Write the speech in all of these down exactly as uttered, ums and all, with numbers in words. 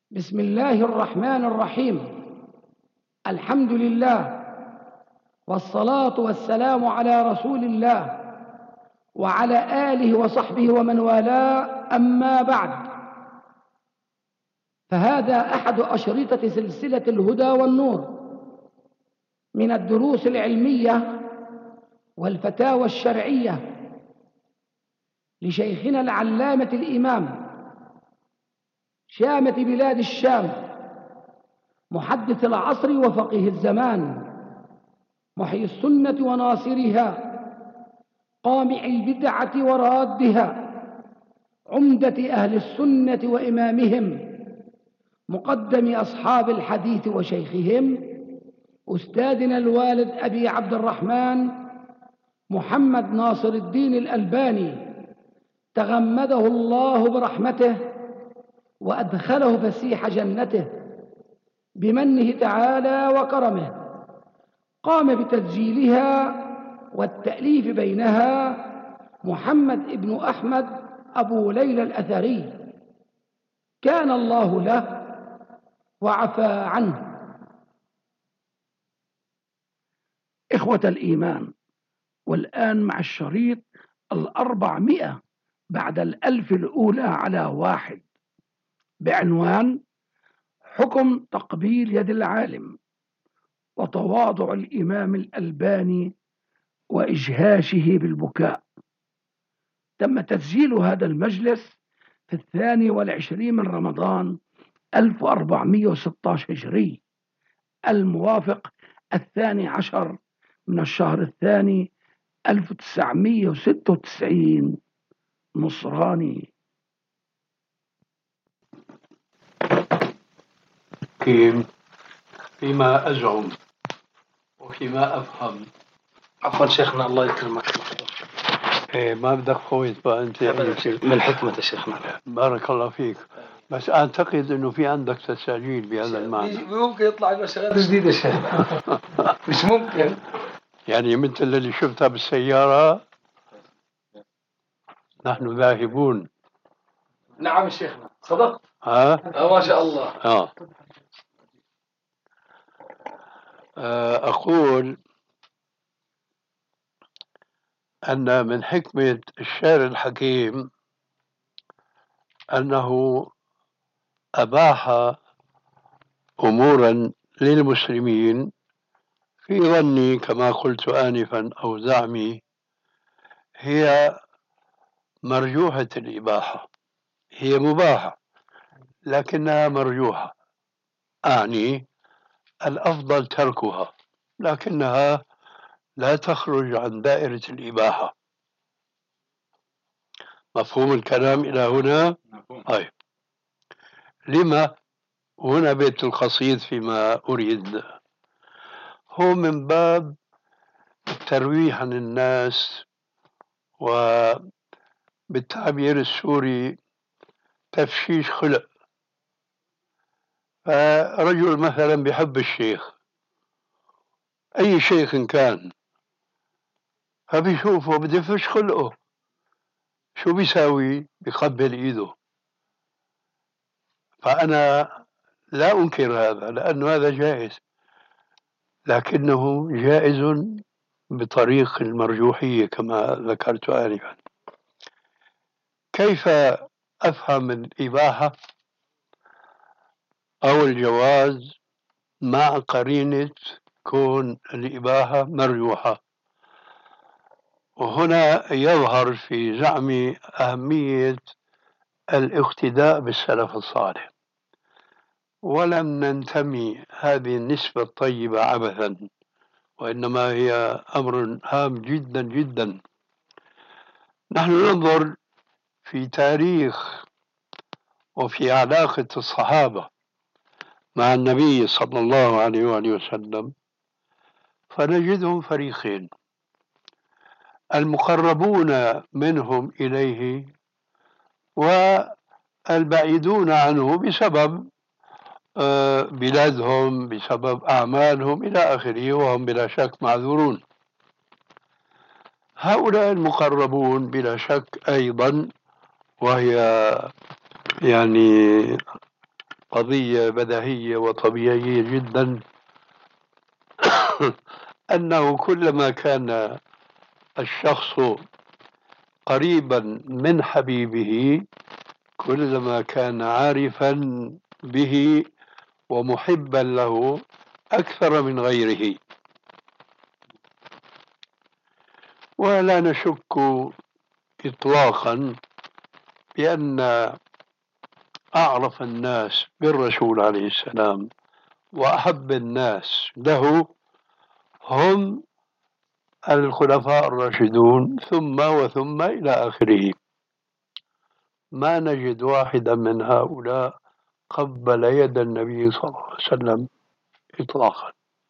بسم الله الرحمن الرحيم. الحمد لله والصلاة والسلام على رسول الله وعلى آله وصحبه ومن والاه، أما بعد، فهذا أحد أشرطة سلسلة الهدى والنور من الدروس العلمية والفتاوى الشرعية لشيخنا العلامة الإمام شامة بلاد الشام، محدث العصر وفقيه الزمان، محيي السنة وناصرها، قامع البدعة ورادها، عمدة أهل السنة وإمامهم، مقدم أصحاب الحديث وشيخهم، أستاذنا الوالد أبي عبد الرحمن محمد ناصر الدين الألباني، تغمده الله برحمته وأدخله فسيح جنته بمنه تعالى وكرمه. قام بتسجيلها والتأليف بينها محمد ابن أحمد أبو ليلى الأثري، كان الله له وعفى عنه. إخوة الإيمان، والآن مع الشريط الأربعمائة بعد الألف الأولى على واحد، بعنوان حكم تقبيل يد العالم وتواضع الإمام الألباني وإجهاشه بالبكاء. تم تسجيل هذا المجلس في الثاني والعشرين من رمضان ألف وأربعمائة وستة عشر هجري، الموافق الثاني عشر من الشهر الثاني ألف وتسعمائة وستة وتسعين نصراني. كيم فيما أزعم وفيما أفهم. عفوا شيخنا، الله يكرمك. إيه، ما بدك فويت بقى أنت من حكمة شيخنا. بارك الله فيك. بس أعتقد أنه في عندك تساجيل بهذا المعنى. ممكن يطلع لنا شغلات جديدة شيخنا. مش ممكن. يعني مثل اللي شفتها بالسيارة. نحن ذاهبون. نعم شيخنا، صدقت. ها؟ آه ما شاء الله. آه. آه أقول أن من حكمة الشاعر الحكيم أنه أباح أمورا للمسلمين في ظني، كما قلت آنفا أو زعمي، هي مرجوحة الإباحة. هي مباحة لكنها مرجوحة، أعني الأفضل تركها، لكنها لا تخرج عن دائرة الإباحة. مفهوم الكلام إلى هنا؟ طيب، لما هنا بيت القصيد فيما أريد؟ هو من باب الترويح عن الناس، وبالتعبير السوري تفشيش خلق. فرجل مثلا بحب الشيخ، أي شيخ إن كان، فبيشوفه بدفش خلقه، شو بيساوي؟ بيقبل إيده. فأنا لا أنكر هذا لأنه هذا جائز، لكنه جائز بطريق المرجوحية كما ذكرت آنفا. كيف أفهم الإباحة أو الجواز مع قرينة كون الإباحة مرجوحة؟ وهنا يظهر في زعمي أهمية الاقتداء بالسلف الصالح. ولم ننتمي هذه النسبة الطيبة عبثا، وإنما هي أمر هام جدا جدا. نحن ننظر في تاريخ وفي علاقة الصحابة مع النبي صلى الله عليه وآله وسلم، فنجدهم فريقين: المقربون منهم إليه والبعيدون عنه بسبب بلادهم، بسبب أعمالهم إلى آخره، وهم بلا شك معذورون. هؤلاء المقربون بلا شك أيضا، وهي يعني قضية بديهية وطبيعية جدا أنه كلما كان الشخص قريبا من حبيبه كلما كان عارفا به ومحبا له أكثر من غيره. ولا نشك إطلاقا بأن أعرف الناس بالرسول عليه السلام وأحب الناس له هم الخلفاء الراشدون ثم وثم إلى آخره. ما نجد واحدا من هؤلاء قبل يد النبي صلى الله عليه وسلم إطلاقا،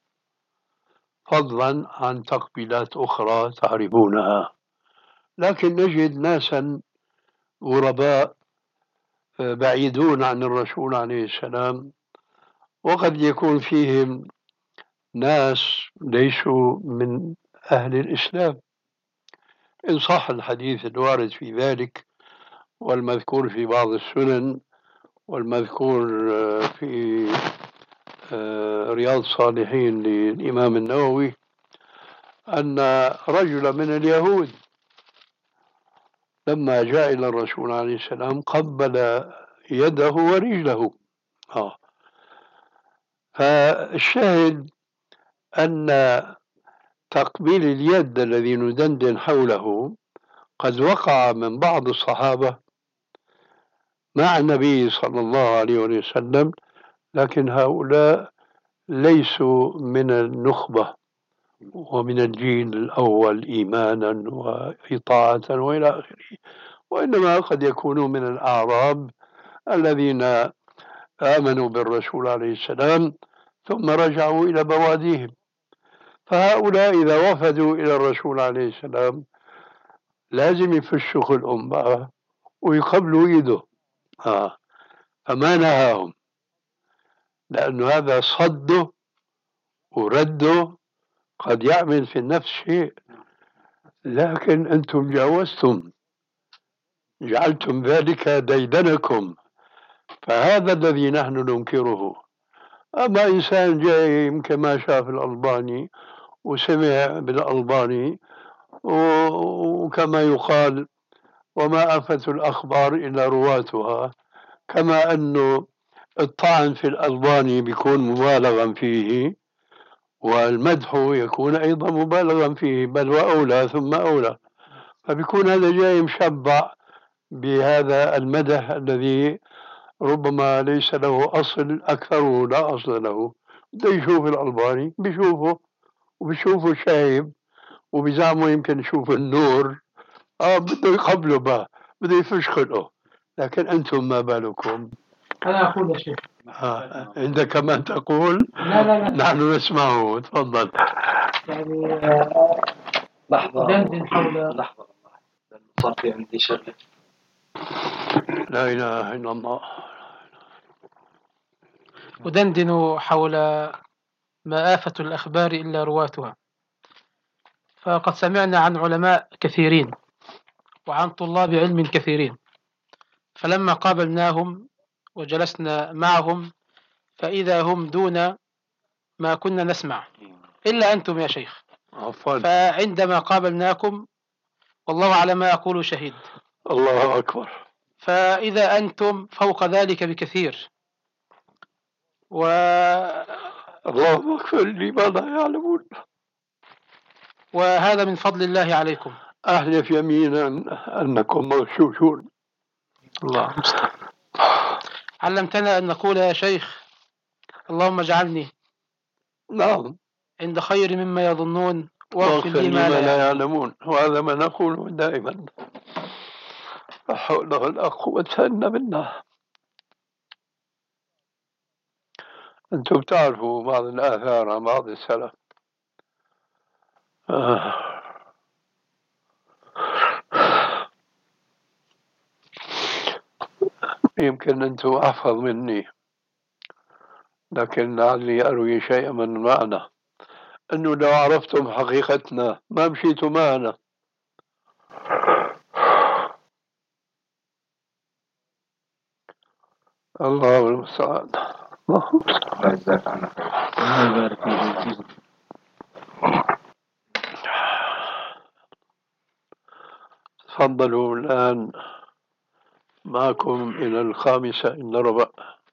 فضلا عن تقبيلات أخرى تعرفونها. لكن نجد ناسا غرباء بعيدون عن الرسول عليه السلام، وقد يكون فيهم ناس ليسوا من أهل الإسلام إن صح الحديث الوارد في ذلك والمذكور في بعض السنن والمذكور في رياض الصالحين للإمام النووي أن رجلا من اليهود لما جاء إلى الرسول عليه السلام قبل يده ورجله. آه. فالشاهد أن تقبيل اليد الذي ندندن حوله قد وقع من بعض الصحابة مع النبي صلى الله عليه وسلم، لكن هؤلاء ليسوا من النخبة ومن الجيل الأول إيمانا وإطاعة وإلى آخره، وإنما قد يكونوا من الأعراب الذين آمنوا بالرسول عليه السلام ثم رجعوا إلى بواديهم. فهؤلاء إذا وفدوا إلى الرسول عليه السلام لازم يفشوا خلقهم بقى ويقبلوا إيده. آه. فما نهاهم، لأنه هذا صده ورده قد يعمل في النفس شيء، لكن أنتم جاوزتم، جعلتم ذلك ديدنكم، فهذا الذي نحن ننكره. أما إنسان جاي يمكن ما شاف الألباني وسمع بالألباني، وكما يقال وما آفة الأخبار إلا رواتها، كما أنه الطعن في الألباني بيكون مبالغا فيه والمدح يكون أيضا مبالغا فيه، بل وأولى ثم أولى. فبيكون هذا جاي مشبع بهذا المدح الذي ربما ليس له أصل، أكثره لا أصل له. بده يشوف الألباني بيشوفه وبيشوفه شايب وبيزعمه يمكن يشوف النور، آه بده يقبله بقى، بده يفش خلقه. لكن أنتم ما بالكم؟ أنا أقول يا شيخ. آه. أنت كمان تقول؟ لا لا لا نحن نسمعه، تفضل. يعني آه، لحظة دندن حول لحظة صار في عندي شغلة. لا إله إلا الله. أدندن حول ما آفة الأخبار إلا رواتها. فقد سمعنا عن علماء كثيرين وعن طلاب علم كثيرين، فلما قابلناهم وجلسنا معهم فإذا هم دون ما كنا نسمع إلا أنتم يا شيخ. عفوا. فعندما قابلناكم والله على ما أقول شهيد. الله أكبر. فإذا أنتم فوق ذلك بكثير، و الله أكبر لما لا يعلمون. وهذا من فضل الله عليكم. أحلف يمينا أنكم مغشوشون. الله المستعان. علمتنا أن نقول يا شيخ اللهم اجعلني نعم عند خير مما يظنون واغفر واغفر لي لما ما لا لا يعلمون. يعلمون. وهذا ما نقوله دائما. لا حول ولا قوة إلا بالله. أنتم بتعرفوا بعض الآثار عن بعض السلف. آه. يمكن أنتم أحفظ مني، لكن لعلي أروي شيئا من المعنى، أنه لو عرفتم حقيقتنا ما مشيتوا معنا. الله المستعان. الله المستعان. الله يجزاك عنا خير. الله يبارك فيك. تفضلوا الآن، معكم إلى الخامسة إلا ربع.